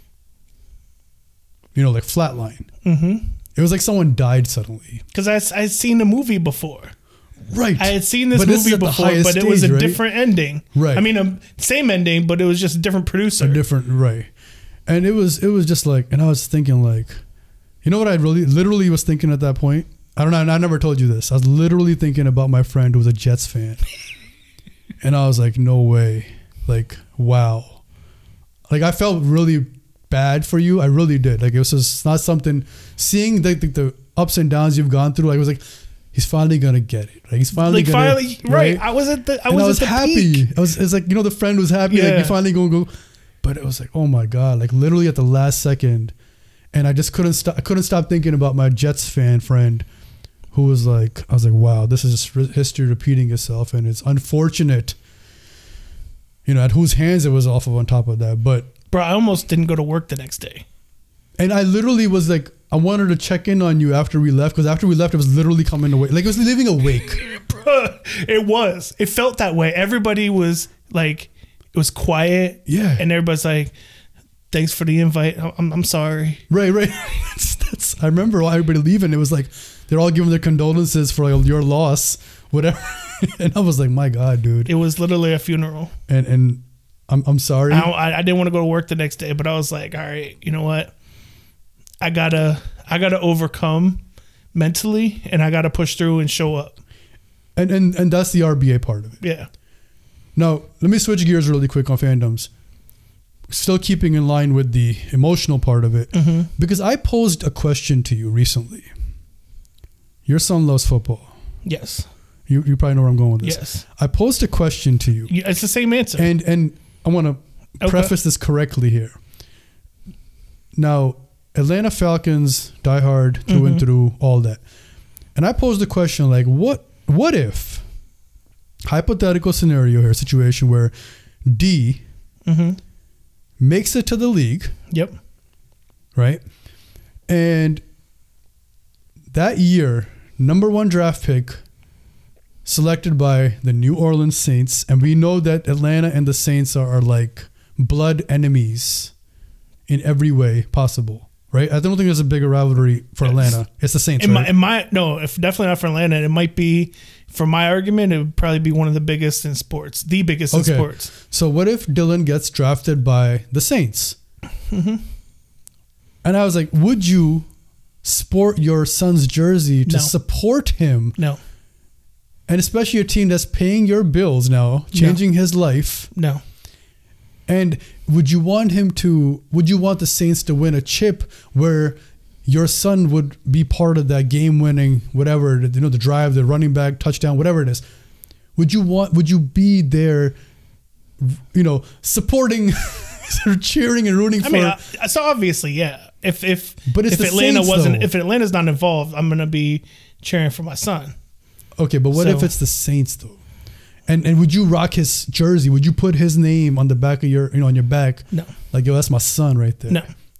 you know, like flatline. Mm-hmm. It was like someone died suddenly. Because I'd seen the movie before. Right. I had seen this movie before, but it was a different ending. Right. I mean, same ending, but it was just a different producer. Right. And it was just like, and I was thinking like, you know what I literally was thinking at that point? I don't know. I never told you this. I was literally thinking about my friend who was a Jets fan. And I was like, no way. Like, wow. Like, I felt really bad for you. I really did. Like, it was just not something, seeing the ups and downs you've gone through. Like, I was like, he's finally going to get it. Like, he's finally going to. Right. I was happy. Peak. It's like, you know, the friend was happy. Yeah. Like, you finally going to go. But it was like, oh my God. Like, literally at the last second. And I just couldn't stop. I couldn't stop thinking about my Jets fan friend who was like, I was like, wow, this is just history repeating itself. And it's unfortunate, you know, at whose hands it was off of on top of that. But bro, I almost didn't go to work the next day. And I literally was like, I wanted to check in on you after we left, because after we left, it was literally coming away. Like, it was leaving a wake. Bro, it was. It felt that way. Everybody was like, it was quiet. Yeah. And everybody's like, thanks for the invite. I'm sorry. Right. I remember everybody leaving. It was like, they're all giving their condolences for your loss, whatever. And I was like, my God, dude. It was literally a funeral. And I'm sorry. I didn't want to go to work the next day, but I was like, all right, you know what? I gotta overcome mentally, and I gotta push through and show up. And that's the RBA part of it. Yeah. Now, let me switch gears really quick on fandoms. Still keeping in line with the emotional part of it, because I posed a question to you recently. Your son loves football. Yes. You probably know where I'm going with this. Yes. I posed a question to you. It's the same answer. And I want to preface this correctly here. Now, Atlanta Falcons, diehard, through and through, all that. And I posed a question like, what if, hypothetical scenario here, situation where D makes it to the league. Yep. Right? And that year, #1 draft pick selected by the New Orleans Saints. And we know that Atlanta and the Saints are like blood enemies in every way possible. Right? I don't think there's a bigger rivalry for Atlanta. It's the Saints, right? No, if definitely not for Atlanta. It might be, for my argument, it would probably be one of the biggest in sports. The biggest in sports. So what if Dylan gets drafted by the Saints? And I was like, would you sport your son's jersey to support him? No. And especially a team that's paying your bills now, changing his life. No. And would you want the Saints to win a chip where your son would be part of that game-winning, whatever, you know, the drive, the running back, touchdown, whatever it is? Would you be there, you know, supporting, sort of cheering and rooting for? I mean, so obviously, yeah. If Atlanta if Atlanta's not involved, I'm gonna be cheering for my son. Okay, but what if it's the Saints though? And would you rock his jersey? Would you put his name on the back of on your back? No. Like, yo, that's my son right there.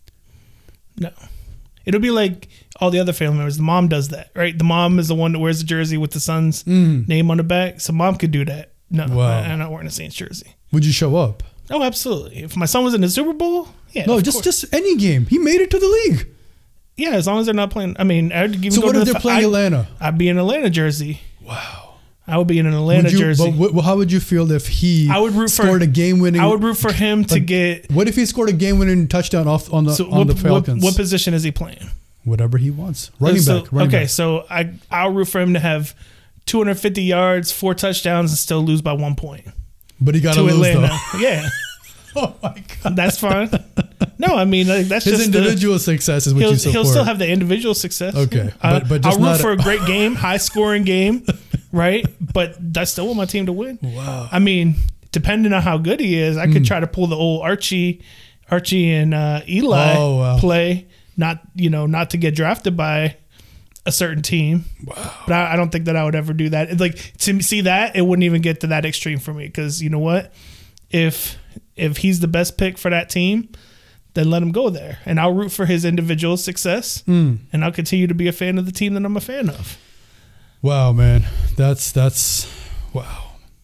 No. It'll be like all the other family members. The mom does that, right? The mom is the one that wears the jersey with the son's name on the back. So mom could do that. No, wow. I'm not wearing a Saints jersey. Would you show up? Oh, absolutely. If my son was in the Super Bowl, yeah. No, just any game. He made it to the league. Yeah, as long as they're not playing. I mean, I'd give. So what if they're playing Atlanta? I'd be in Atlanta jersey. Wow. I would be in an Atlanta jersey. But how would you feel if he scored a game-winning? I would root for him to get. What if he scored a game-winning touchdown on the Falcons? What position is he playing? Whatever he wants. Running back. So I'll root for him to have 250 yards, 4 touchdowns, and still lose by 1 point. But he got to lose, Atlanta. though. Yeah. Oh, my God. That's fine. No, I mean, that's his just individual success is what you support. He'll still have the individual success. Okay. But I'll root for a great game, high-scoring game, right? But I still want my team to win. Wow. I mean, depending on how good he is, I could try to pull the old Archie and Eli play, not to get drafted by a certain team. Wow. But I don't think that I would ever do that. Like, to see that, it wouldn't even get to that extreme for me, because you know what? If he's the best pick for that team, then let him go there. And I'll root for his individual success, and I'll continue to be a fan of the team that I'm a fan of. Wow, man. That's wow.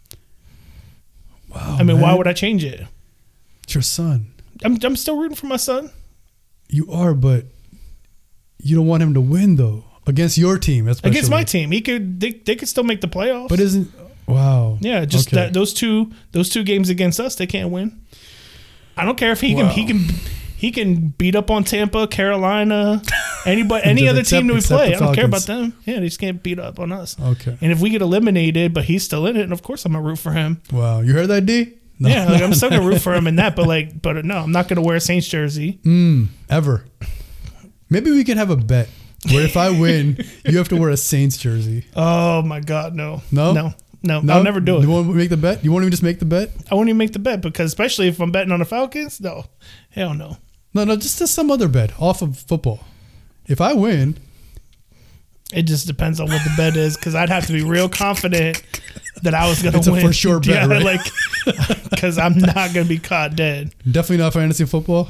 Wow. I mean, why would I change it? It's your son. I'm still rooting for my son. You are, but you don't want him to win, though. Against your team, especially. Against my team. They could still make the playoffs. But wow. Yeah, just that those two games against us, they can't win. I don't care if he can beat up on Tampa, Carolina, any other team that we play. I don't care about them. Yeah, they just can't beat up on us. Okay. And if we get eliminated, but he's still in it, and of course I'm gonna root for him. Wow, you heard that, D? No. Yeah, I'm still gonna root for him in that, but no, I'm not gonna wear a Saints jersey. Ever. Maybe we can have a bet where if I win, you have to wear a Saints jersey. Oh my God, no. No? No, I'll never do it. You won't make the bet? You won't even just make the bet? I won't even make the bet, because especially if I'm betting on the Falcons, no. Hell no. No, just some other bet off of football. If I win. It just depends on what the bet is, because I'd have to be real confident that I was going to win. It's a for sure bet, right? Because I'm not going to be caught dead. Definitely not fantasy football?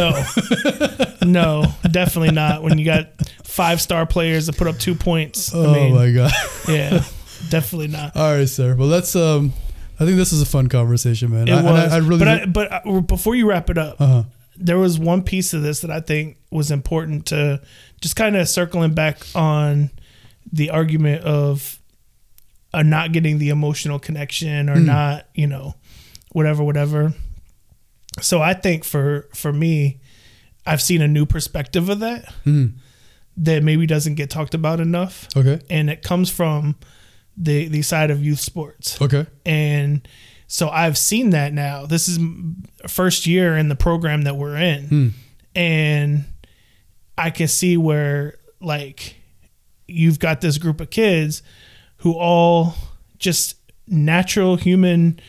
No, definitely not. When you got 5-star players that put up 2 points. My God. Yeah. Definitely not. All right, sir. Well, let's. I think this is a fun conversation, man. It was. But before you wrap it up, there was one piece of this that I think was important to just kind of circling back on the argument of not getting the emotional connection or not, whatever. So I think for me, I've seen a new perspective of that that maybe doesn't get talked about enough. Okay, and it comes from the side of youth sports. Okay. And so I've seen that now. This is first year in the program that we're in. And I can see where, like, you've got this group of kids who all just natural human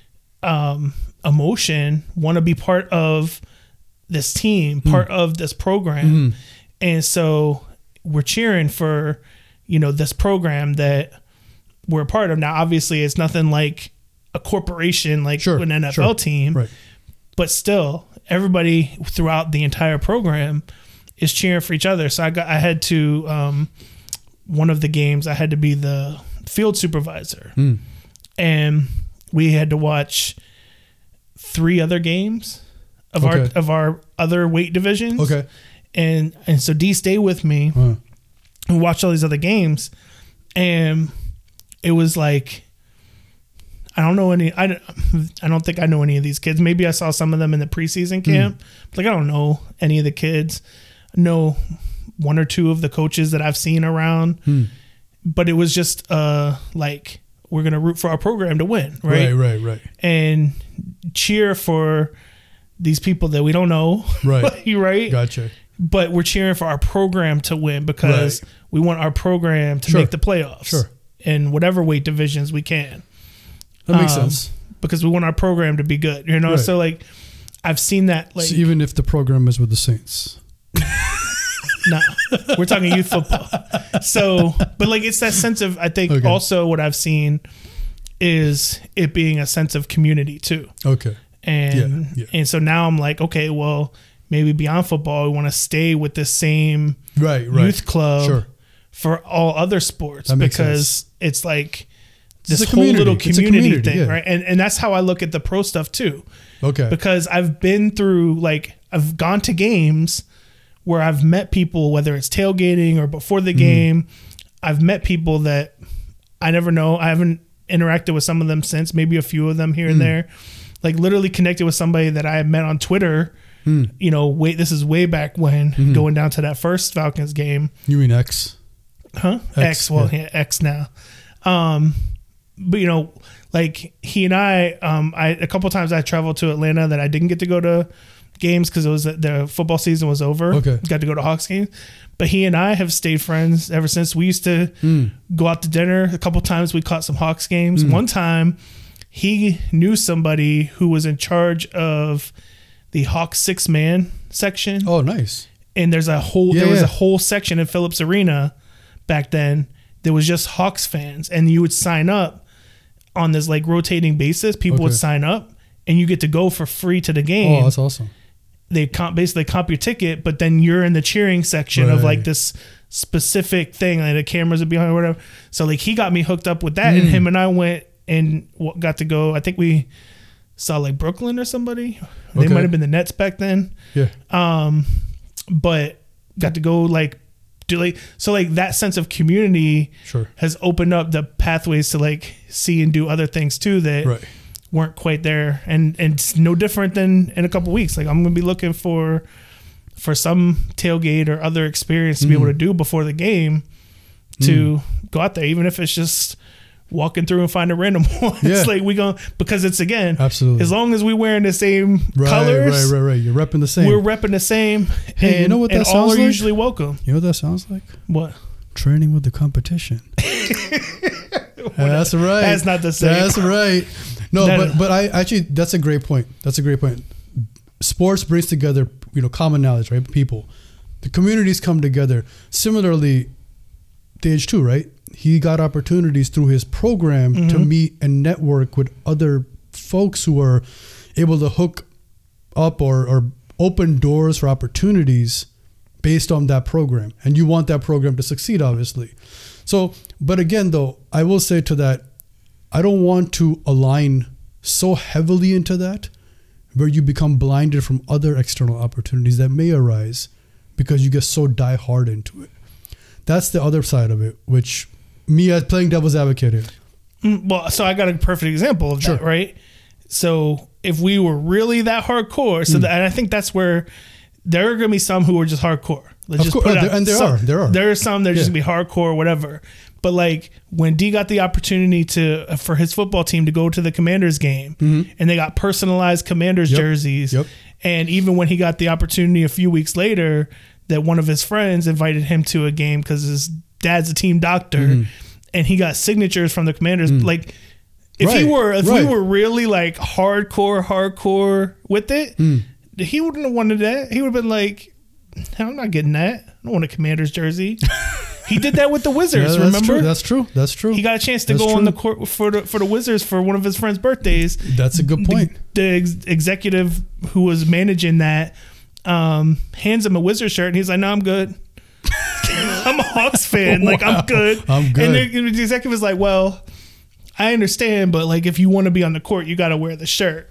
emotion want to be part of this team, part of this program. And so we're cheering for, this program that we're a part of. Now, obviously, it's nothing like a corporation, like an NFL team, right? But still, everybody throughout the entire program is cheering for each other. So I had to one of the games, I had to be the field supervisor, and we had to watch 3 other games of our other weight divisions. Okay, and so D stayed with me and watched all these other games, and it was like, I don't think I know any of these kids. Maybe I saw some of them in the preseason camp. But I don't know any of the kids. I know 1 or 2 of the coaches that I've seen around. But it was just like, we're going to root for our program to win, right? Right. And cheer for these people that we don't know. Right. Right? Gotcha. But we're cheering for our program to win because we want our program to make the playoffs. Sure. In whatever weight divisions we can. That makes sense. Because we want our program to be good, Right. So, like, I've seen that. Like, so even if the program is with the Saints. No, we're talking youth football. So, but like, it's that sense of, I think also what I've seen is it being a sense of community too. Okay. And so now I'm like, okay, well, maybe beyond football, we want to stay with the same youth club for all other sports, because it's like this whole little community thing, right? And that's how I look at the pro stuff too. Okay. Because I've been through, like, I've gone to games where I've met people, whether it's tailgating or before the game, I've met people that I never know. I haven't interacted with some of them since, maybe a few of them here and there. Like literally connected with somebody that I had met on Twitter. You know, this is way back when, going down to that first Falcons game. You mean X? Huh? X. Well, yeah, X now. But you know, like he and I a couple times I traveled to Atlanta that I didn't get to go to games because it was the football season was over. Okay. Got to go to Hawks games. But he and I have stayed friends ever since. We used to go out to dinner. A couple times we caught some Hawks games. One time he knew somebody who was in charge of the Hawks 6-man section. Oh, nice. And there's a whole there was a whole section in Phillips Arena back then that was just Hawks fans, and you would sign up on this like rotating basis. People would sign up, and you get to go for free to the game. Oh, that's awesome. They basically comp your ticket, but then you're in the cheering section of like this specific thing, like the cameras are behind or whatever. So like he got me hooked up with that, and him and I went and got to go. I think we saw like Brooklyn or somebody. They might have been the Nets back then. Yeah. But got to go like do like so like that sense of community has opened up the pathways to like see and do other things too that weren't quite there, and it's no different than in a couple weeks. Like I'm gonna be looking for some tailgate or other experience to be able to do before the game to go out there, even if it's just walking through and find a random one. It's like we go because it's again absolutely as long as we wearing the same colors. Right. You're repping the same. We're repping the same. Hey, you know what that sounds all are like? Usually welcome. You know what that sounds like? What? Training with the competition. That's right. That's not the same. That's right. No, but I actually that's a great point. That's a great point. Sports brings together, you know, common knowledge, right? People, the communities come together. Similarly, Stage 2, right? He got opportunities through his program to meet and network with other folks who are able to hook up or open doors for opportunities based on that program. And you want that program to succeed, obviously. So, but again, though, I will say to that, I don't want to align so heavily into that where you become blinded from other external opportunities that may arise because you get so die hard into it. That's the other side of it, which me as playing devil's advocate here. Well, so I got a perfect example of that, right? So if we were really that hardcore, and I think that's where there are going to be some who are just hardcore. Let's just put it out. And there are. There are some that are just going to be hardcore or whatever. But like when D got the opportunity for his football team to go to the Commanders game, and they got personalized Commanders jerseys, and even when he got the opportunity a few weeks later, that one of his friends invited him to a game because his dad's a team doctor, and he got signatures from the Commanders. Like if we were really like hardcore with it, he wouldn't have wanted that. He would have been like, I'm not getting that. I don't want a Commanders jersey. He did that with the Wizards. Remember? That's true. He got a chance to go on the court for the Wizards for one of his friend's birthdays. That's a good point. The executive who was managing that hands him a Wizards shirt, and he's like, "No, I'm good. I'm a Hawks fan. Wow. Like I'm good." I'm good. And the executive was like, "Well, I understand, but like if you want to be on the court, you got to wear the shirt."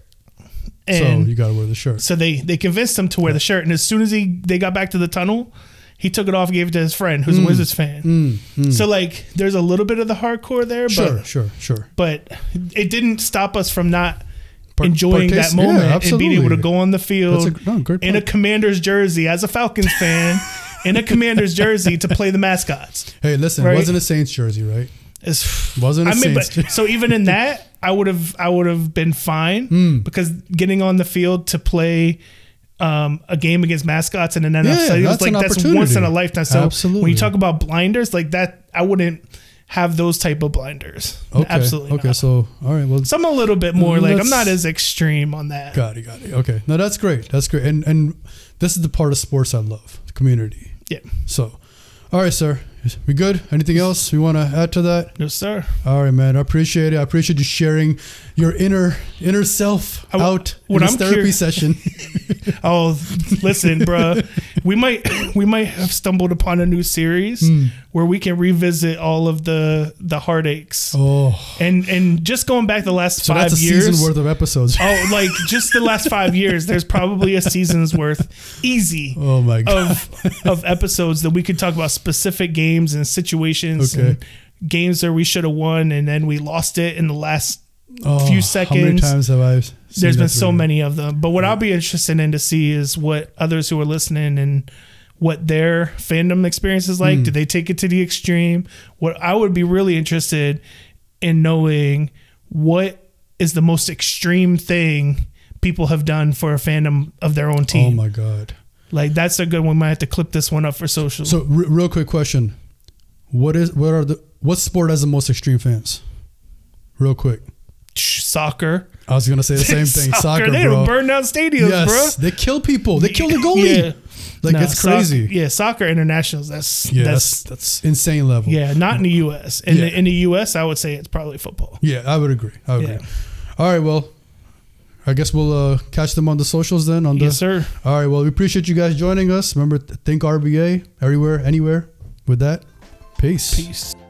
And so you got to wear the shirt. So they convinced him to wear the shirt, and as soon as they got back to the tunnel, he took it off, gave it to his friend who's a Wizards fan. So like there's a little bit of the hardcore there, but sure. But it didn't stop us from not enjoying that moment and being able to go on the field in a Commanders jersey as a Falcons fan in a Commander's jersey to play the mascots. Hey, listen, it wasn't a Saints jersey, right? Wasn't a Saints jersey. So even in that, I would have been fine because getting on the field to play a game against mascots in an NFL, that's once in a lifetime. So when you talk about blinders like that, I wouldn't have those type of blinders. Okay. Absolutely. Okay. Not. So, all right. Well, some a little bit more like I'm not as extreme on that. Got it. Okay. No, that's great. And this is the part of sports I love, the community. Yeah. So, all right, sir. We good? Anything else we want to add to that? No, sir. All right, man. I appreciate it. I appreciate you sharing your inner self out in this therapy session. Oh, listen, bro. We might have stumbled upon a new series where we can revisit all of the heartaches. Oh, and just going back the last 5 years. So that's a season worth of episodes. Oh, like just the last 5 years. There's probably a season's worth, easy. Oh my god, of episodes that we could talk about specific games and situations and games that we should have won and then we lost it in the last few seconds. How many times have I seen There's been so many of them. But what I'll be interested in to see is what others who are listening and what their fandom experience is like. Do they take it to the extreme? What I would be really interested in knowing what is the most extreme thing people have done for a fandom of their own team. Oh my God. Like that's a good one. Might have to clip this one up for social. So real quick question. What sport has the most extreme fans? Real quick. Soccer. I was going to say the same thing. Soccer, They bro. don't burn down stadiums, bro. They kill people. They kill the goalie. It's crazy. Soccer internationals. That's insane level. Yeah, not in the U.S. In the U.S., I would say it's probably football. Yeah, I would agree. All right, well, I guess we'll catch them on the socials then. Yes, sir. All right, well, we appreciate you guys joining us. Remember, think RBA everywhere, anywhere. With that, peace.